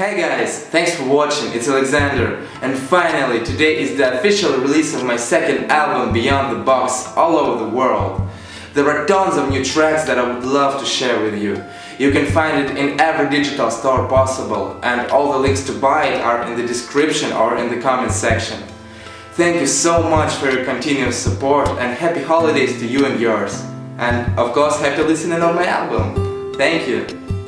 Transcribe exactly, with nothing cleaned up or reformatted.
Hey guys, thanks for watching, it's Alexander, and finally today is the official release of my second album Beyond the Box all over the world. There are tons of new tracks that I would love to share with you. You can find it in every digital store possible, and all the links to buy it are in the description or in the comment section. Thank you so much for your continuous support, and happy holidays to you and yours. And of course, happy listening on my album. Thank you.